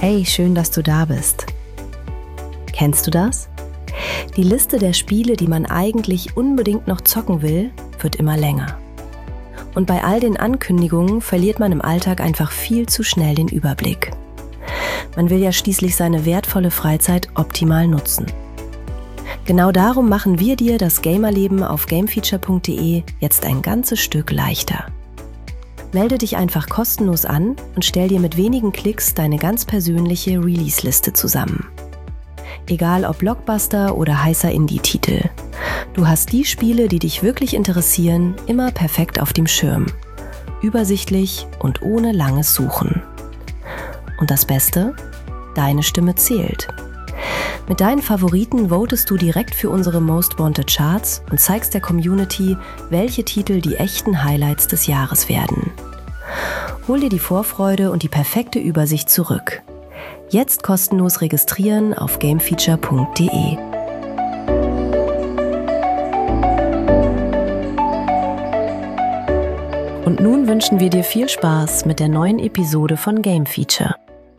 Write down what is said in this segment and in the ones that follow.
Hey, schön, dass du da bist. Kennst du das? Die Liste der Spiele, die man eigentlich unbedingt noch zocken will, wird immer länger. Und bei all den Ankündigungen verliert man im Alltag einfach viel zu schnell den Überblick. Man will ja schließlich seine wertvolle Freizeit optimal nutzen. Genau darum machen wir dir das Gamerleben auf gamefeature.de jetzt ein ganzes Stück leichter. Melde dich einfach kostenlos an und stell dir mit wenigen Klicks deine ganz persönliche Release-Liste zusammen. Egal ob Blockbuster oder heißer Indie-Titel. Du hast die Spiele, die dich wirklich interessieren, immer perfekt auf dem Schirm. Übersichtlich und ohne langes Suchen. Und das Beste? Deine Stimme zählt. Mit deinen Favoriten votest du direkt für unsere Most Wanted Charts und zeigst der Community, welche Titel die echten Highlights des Jahres werden. Hol dir die Vorfreude und die perfekte Übersicht zurück. Jetzt kostenlos registrieren auf gamefeature.de. Und nun wünschen wir dir viel Spaß mit der neuen Episode von Game Feature.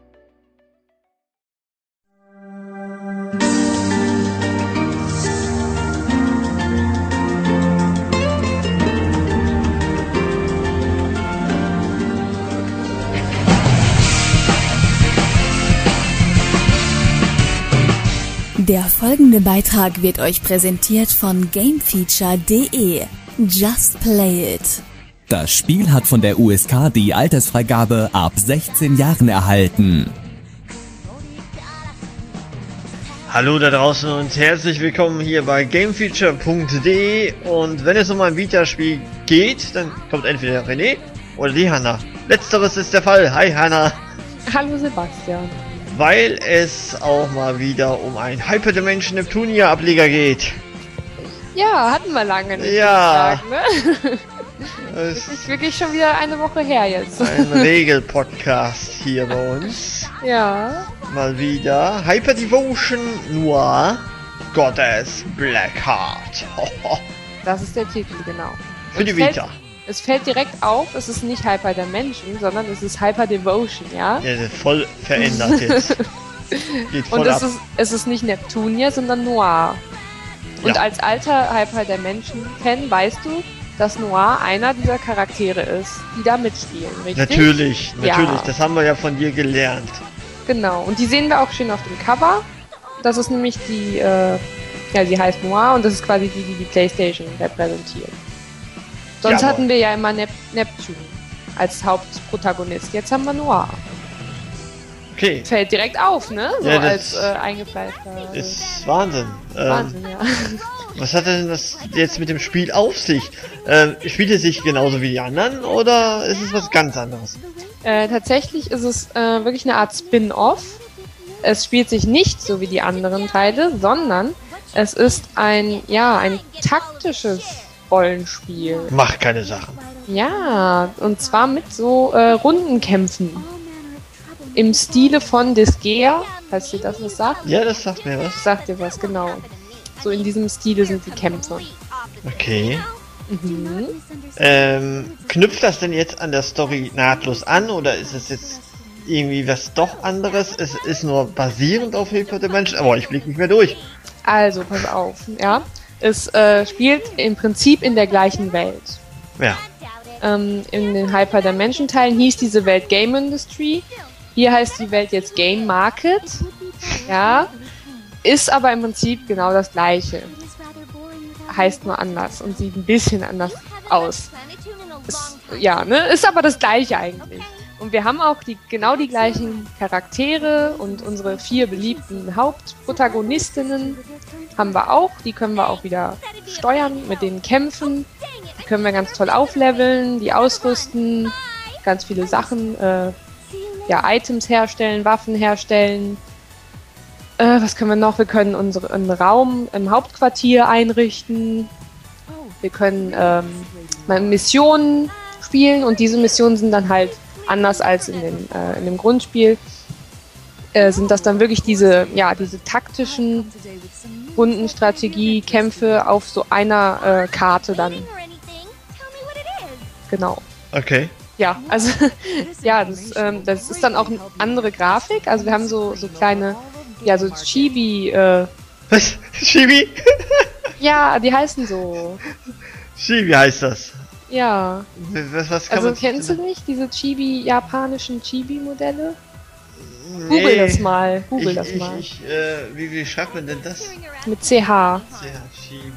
Der folgende Beitrag wird euch präsentiert von gamefeature.de. Just play it. Das Spiel hat von der USK die Altersfreigabe ab 16 Jahren erhalten. Hallo da draußen und herzlich willkommen hier bei gamefeature.de. Und wenn es um ein Vita-Spiel geht, dann kommt entweder René oder die Hanna. Letzteres ist der Fall. Hi Hanna. Hallo Sebastian. Weil es auch mal wieder um einen Hyperdimension Neptunia Ableger geht. Ja, hatten wir lange nicht. Ja. Sagen, ne? Das ist wirklich schon wieder eine Woche her jetzt. Ein Regel-Podcast hier bei uns. Ja. Mal wieder Hyper Devotion Noir Goddess Blackheart. Das ist der Titel, genau. Für die Vita. Es fällt direkt auf, es ist nicht Hyper Dimension, sondern es ist Hyper Devotion, ja? Ja, das ist voll verändert jetzt. Geht voll und ab. Es ist nicht Neptunia, sondern Noir. Und Ja. als alter Hyper Dimension-Fan weißt du, dass Noir einer dieser Charaktere ist, die da mitspielen, richtig? Natürlich, Ja. das haben wir ja von dir gelernt. Genau, und die sehen wir auch schön auf dem Cover. Das ist nämlich die, sie heißt Noir und das ist quasi die Playstation repräsentiert. Sonst Ja, hatten wir ja immer Neptune als Hauptprotagonist. Jetzt haben wir Noir. Okay, Fällt direkt auf, ne? So Ja, als das eingefleischter. ist Wahnsinn. Wahnsinn, ja. Was hat denn das jetzt mit dem Spiel auf sich? Spielt es sich genauso wie die anderen oder ist es was ganz anderes? Tatsächlich ist es wirklich eine Art Spin-off. Es spielt sich nicht so wie die anderen Teile, sondern es ist ein taktisches Rollenspiel. Macht keine Sachen. Ja, und zwar mit so Rundenkämpfen. Im Stile von Disgaea, falls dir das was sagt. Ja, das sagt mir was. Sagt dir was, genau. So in diesem Stile sind die Kämpfe. Okay. Mhm. Knüpft das denn jetzt an der Story nahtlos an oder ist es jetzt irgendwie was doch anderes? Es ist nur basierend auf Hyperdimension, aber ich blicke nicht mehr durch. Also, pass auf, ja. Es spielt im Prinzip in der gleichen Welt. Ja. In den Hyper-Dimension-Teilen hieß diese Welt Game Industry. Hier heißt die Welt jetzt Game Market. Ja. Ist aber im Prinzip genau das gleiche. Heißt nur anders und sieht ein bisschen anders aus. Ist aber das gleiche eigentlich. Und wir haben auch genau die gleichen Charaktere und unsere 4 beliebten Hauptprotagonistinnen haben wir auch. Die können wir auch wieder steuern, mit denen kämpfen. Die können wir ganz toll aufleveln, die ausrüsten, ganz viele Sachen, Items herstellen, Waffen herstellen. Was können wir noch? Wir können unseren Raum im Hauptquartier einrichten. Wir können Missionen spielen und diese Missionen sind dann halt anders als in dem Grundspiel. Sind das dann wirklich diese taktischen Rundenstrategie-Kämpfe auf so einer Karte dann. Genau. Okay. Ja, also ja, das ist dann auch eine andere Grafik. Also wir haben so kleine, ja, so Chibi, Was? Chibi? ja, die heißen so. Chibi heißt das. Ja. Was kann Also man... kennst du nicht diese japanischen Chibi-Modelle? Nee. Google das mal. Wie schreibt man denn das? Mit CH. Chibi.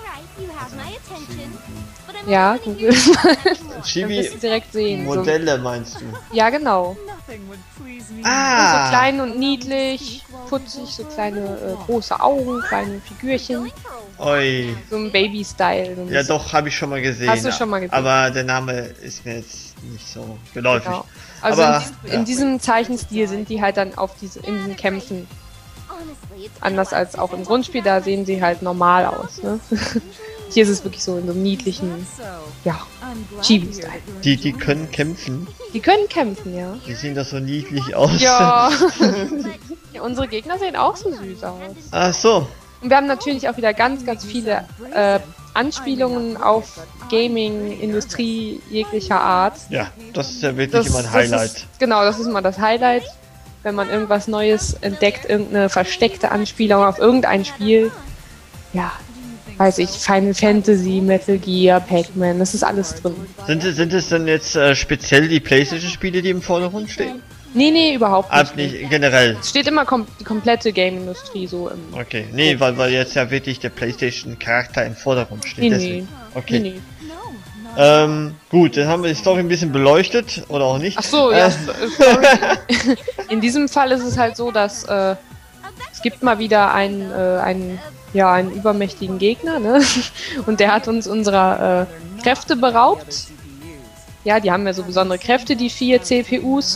Ja, Google das mal. Dann Chibi wirst du direkt sehen. Modelle meinst du? So, ja, genau. So Ah! klein und niedlich, putzig, so kleine große Augen, kleine Figürchen. Oi. So ein Baby-Style. So ein Ja bisschen. doch, habe ich schon mal gesehen. Hast du schon mal gesehen? Aber der Name ist mir jetzt nicht so geläufig. Genau. Also Aber, in diesem Zeichenstil sind die halt dann in diesen Kämpfen. Anders als auch im Grundspiel, da sehen sie halt normal aus. Ne? Hier ist es wirklich so in so einem niedlichen, ja, Chibi-Style. Die können kämpfen. Die können kämpfen, ja. Die sehen doch so niedlich aus. Ja. Ja, unsere Gegner sehen auch so süß aus. Ach so. Und wir haben natürlich auch wieder ganz, ganz viele Anspielungen auf Gaming, Industrie jeglicher Art. Ja, das ist ja wirklich immer ein Highlight. Das ist immer das Highlight, wenn man irgendwas Neues entdeckt, irgendeine versteckte Anspielung auf irgendein Spiel. Ja, weiß ich, Final Fantasy, Metal Gear, Pac-Man, das ist alles drin. Sind es denn jetzt speziell die PlayStation-Spiele, die im Vordergrund stehen? Nee, überhaupt nicht. Nicht generell. Es steht immer die komplette Game-Industrie so im... Okay, nee, weil jetzt ja wirklich der PlayStation-Charakter im Vordergrund steht. Nee, deswegen. Okay. Nee. Gut, dann haben wir die Story ein bisschen beleuchtet, oder auch nicht. Ach so, ja, sorry. In diesem Fall ist es halt so, dass es gibt mal wieder einen übermächtigen Gegner, ne? Und der hat uns unserer Kräfte beraubt. Ja, die haben ja so besondere Kräfte, die 4 CPUs.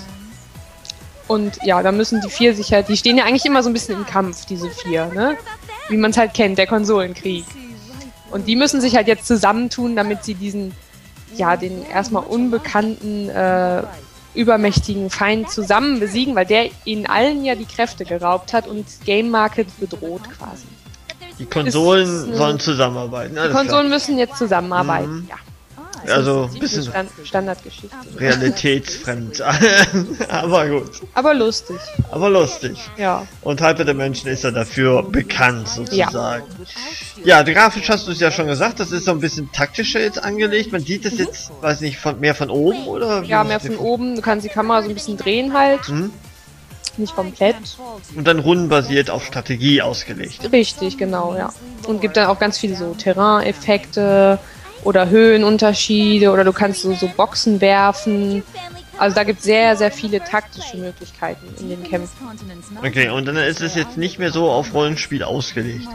Und ja, da müssen die 4 sich halt, die stehen ja eigentlich immer so ein bisschen im Kampf, diese 4, ne? Wie man es halt kennt, der Konsolenkrieg. Und die müssen sich halt jetzt zusammentun, damit sie den erstmal unbekannten, übermächtigen Feind zusammen besiegen, weil der ihnen allen ja die Kräfte geraubt hat und Game Market bedroht quasi. Die Konsolen sollen zusammenarbeiten. Die Konsolen müssen jetzt zusammenarbeiten, ja. Also ein bisschen Standardgeschichte. realitätsfremd. Aber gut. Aber lustig. Ja. Und Hyper Dimension ist ja dafür bekannt, sozusagen. Ja, grafisch hast du es ja schon gesagt, das ist so ein bisschen taktischer jetzt angelegt. Man sieht das jetzt, weiß nicht, mehr von oben, oder? Ja, mehr von oben. Du kannst die Kamera so ein bisschen drehen halt. Nicht komplett. Und dann rundenbasiert auf Strategie ausgelegt. Richtig, genau, ja. Und gibt dann auch ganz viele so Terrain-Effekte oder Höhenunterschiede oder du kannst so Boxen werfen. Also da gibt es sehr, sehr viele taktische Möglichkeiten in den Kämpfen. Okay, und dann ist es jetzt nicht mehr so auf Rollenspiel ausgelegt.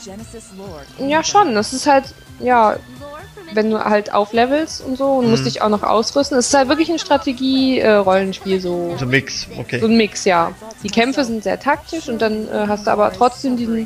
Ja, schon. Das ist halt, ja, wenn du halt auflevelst und so und musst dich auch noch ausrüsten. Es ist halt wirklich ein Strategie-Rollenspiel so. So ein Mix, okay. So ein Mix, ja. Die Kämpfe sind sehr taktisch und dann hast du aber trotzdem diesen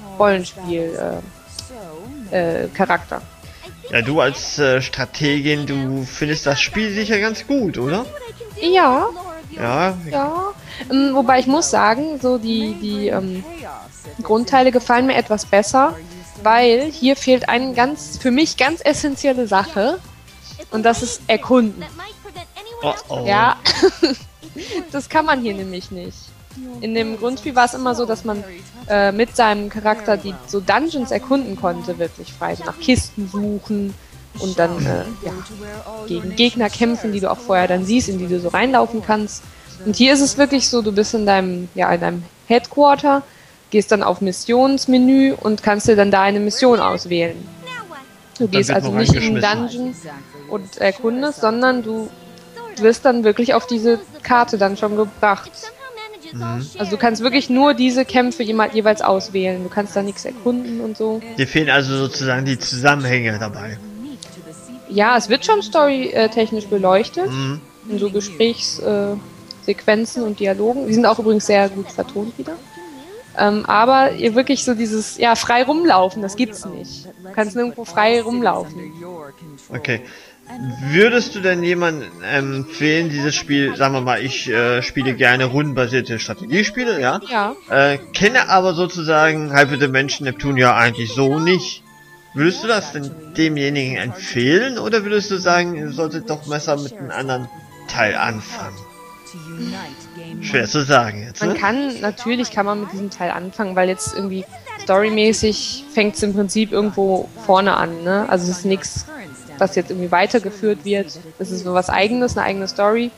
Rollenspiel-Charakter. Ja, du als Strategin, du findest das Spiel sicher ganz gut, oder? Ja. Ja. Wobei ich muss sagen, so die Grundteile gefallen mir etwas besser, weil hier fehlt eine für mich ganz essentielle Sache und das ist Erkunden. Oh. Ja, das kann man hier nämlich nicht. In dem Grundspiel war es immer so, dass man mit seinem Charakter die so Dungeons erkunden konnte, wirklich frei. So nach Kisten suchen und dann gegen Gegner kämpfen, die du auch vorher dann siehst, in die du so reinlaufen kannst. Und hier ist es wirklich so, du bist in deinem Headquarter, gehst dann auf Missionsmenü und kannst dir dann da eine Mission auswählen. Du gehst also nicht in den Dungeon und erkundest, sondern du wirst dann wirklich auf diese Karte dann schon gebracht. Also du kannst wirklich nur diese Kämpfe jeweils auswählen. Du kannst da nichts erkunden und so. Dir fehlen also sozusagen die Zusammenhänge dabei. Ja, es wird schon storytechnisch beleuchtet. In so Gesprächssequenzen und Dialogen. Die sind auch übrigens sehr gut vertont wieder. Aber ihr wirklich so dieses, frei rumlaufen, das gibt's nicht. Du kannst nirgendwo frei rumlaufen. Okay. Würdest du denn jemandem empfehlen, dieses Spiel, sagen wir mal, ich spiele gerne rundenbasierte Strategiespiele, ja? Ja. Kenne aber sozusagen Hyper Dimension Neptune ja eigentlich so nicht. Würdest du das denn demjenigen empfehlen oder würdest du sagen, ihr solltet doch besser mit einem anderen Teil anfangen? Schwer zu sagen jetzt, ne? Natürlich kann man mit diesem Teil anfangen, weil jetzt irgendwie storymäßig fängt es im Prinzip irgendwo vorne an, ne? Also es ist nichts, was jetzt irgendwie weitergeführt wird. Es ist nur was Eigenes, eine eigene Story.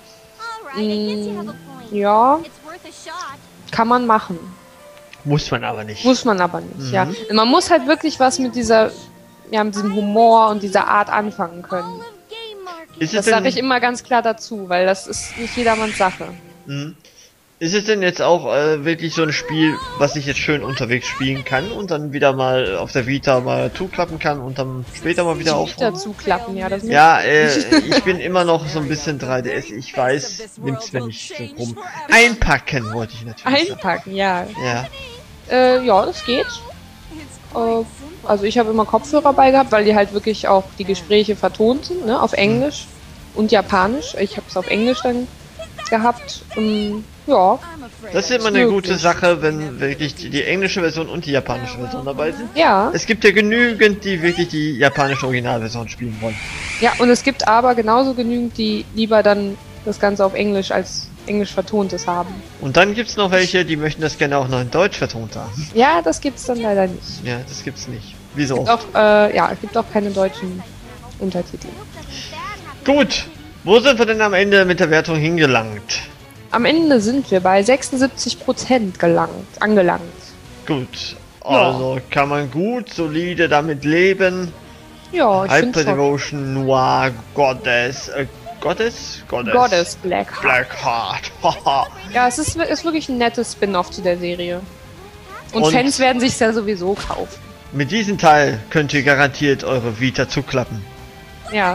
Ja, kann man machen. Muss man aber nicht. Ja. Man muss halt wirklich was mit mit diesem Humor und dieser Art anfangen können. Das sage ich immer ganz klar dazu, weil das ist nicht jedermanns Sache. Ist es denn jetzt auch wirklich so ein Spiel, was ich jetzt schön unterwegs spielen kann und dann wieder mal auf der Vita mal zuklappen kann und dann später mal wieder aufhören? Zuklappen, ja. Ich bin immer noch so ein bisschen 3DS. Ich weiß, nimm's mir nicht so rum. Einpacken wollte ich natürlich Einpacken, ja. Ja. Ja, das geht. Also ich habe immer Kopfhörer bei gehabt, weil die halt wirklich auch die Gespräche vertont sind, ne, auf Englisch und Japanisch. Ich habe es auf Englisch dann gehabt. Ja. Das ist immer eine gute Sache, wenn wirklich die englische Version und die japanische Version dabei sind. Ja. Es gibt ja genügend, die wirklich die japanische Originalversion spielen wollen. Ja, und es gibt aber genauso genügend, die lieber dann das Ganze auf Englisch als englisch vertontes haben. Und dann gibt's noch welche, die möchten das gerne auch noch in Deutsch vertont haben. Ja, das gibt's dann leider nicht. Ja, das gibt's nicht. Wieso? Es gibt auch keine deutschen Untertitel. Gut, wo sind wir denn am Ende mit der Wertung hingelangt? Am Ende sind wir bei 76% angelangt. Gut, also kann man gut, solide damit leben. Ja, ich finde Hyper Devotion, Noir, Goddess, Goddess Blackheart. Ja, es ist wirklich ein nettes Spin-off zu der Serie. Und Fans werden sich's ja sowieso kaufen. Mit diesem Teil könnt ihr garantiert eure Vita zuklappen. Ja.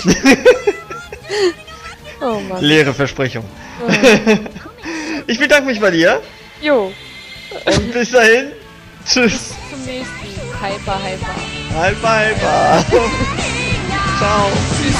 Oh Mann. Leere Versprechung. Oh. Ich bedanke mich bei dir. Jo. Und bis dahin. Tschüss. Bis zum nächsten. Hyper. Hyper. Ciao. Tschüss.